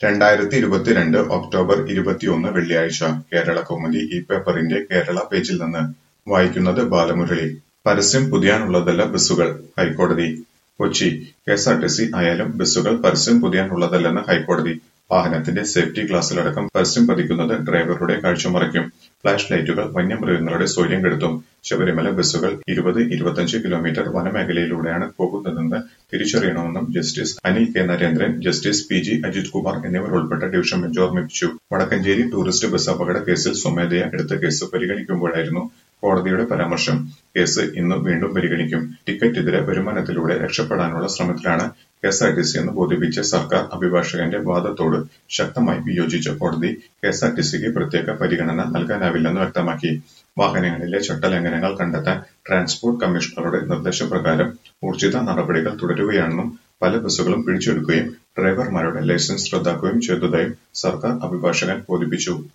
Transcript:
2022 October 21 വെള്ളിയാഴ്ച കേരളകൗമുദി ഈ പേപ്പറിന്റെ കേരള പേജിൽ നിന്ന് വായിക്കുന്നത് ബാലമുരളി. പരസ്യം പൊതിയാനുള്ളതല്ല ബസ്സുകൾ ഹൈക്കോടതി കൊച്ചി കെഎസ്ആർടിസി ആയാലും ബസ്സുകൾ പരസ്യം പൊതിയാനുള്ളതല്ലെന്ന് ഹൈക്കോടതി. വാഹനത്തിന്റെ സേഫ്റ്റി ഗ്ലാസിലടക്കം പരസ്യം പതിക്കുന്നത് ഡ്രൈവറുടെ കാഴ്ച മറയ്ക്കും. ഫ്ലാഷ് ലൈറ്റുകൾ വന്യമൃഗങ്ങളുടെ സ്വൈര്യം കെടുത്തും. ശബരിമല ബസ്സുകൾ 20-25 കിലോമീറ്റർ വനമേഖലയിലൂടെയാണ് പോകുന്നതെന്ന് തിരിച്ചറിയണമെന്നും justice Anil K Narendran, justice PG Ajith Kumar എന്നിവർ ഉൾപ്പെട്ട ഡിവിഷൻ ബെഞ്ച് ഓർമ്മിപ്പിച്ചു. വടക്കഞ്ചേരി ടൂറിസ്റ്റ് ബസ് അപകട കേസിൽ സ്വമേധയാ എടുത്ത കേസ് പരിഗണിക്കുമ്പോഴായിരുന്നു കോടതിയുടെ പരാമർശം. കേസ് ഇന്ന് വീണ്ടും പരിഗണിക്കും. ടിക്കറ്റിതര വരുമാനത്തിലൂടെ രക്ഷപ്പെടാനുള്ള ശ്രമത്തിലാണ് കെഎസ്ആർടിസി എന്ന് ബോധിപ്പിച്ച സർക്കാർ അഭിഭാഷകന്റെ വാദത്തോട് ശക്തമായി വിയോജിച്ച കോടതി കെഎസ്ആർടിസിക്ക് പ്രത്യേക പരിഗണന നൽകാനാവില്ലെന്ന് വ്യക്തമാക്കി. വാഹനങ്ങളിലെ ചട്ടലംഘനങ്ങൾ കണ്ടെത്താൻ ട്രാൻസ്പോർട്ട് കമ്മീഷണറുടെ നിർദ്ദേശപ്രകാരം ഊർജിത നടപടികൾ തുടരുകയാണെന്നും പല ബസ്സുകളും പിടിച്ചെടുക്കുകയും ഡ്രൈവർമാരുടെ ലൈസൻസ് റദ്ദാക്കുകയും ചെയ്തതായും സർക്കാർ അഭിഭാഷകൻ ബോധിപ്പിച്ചു.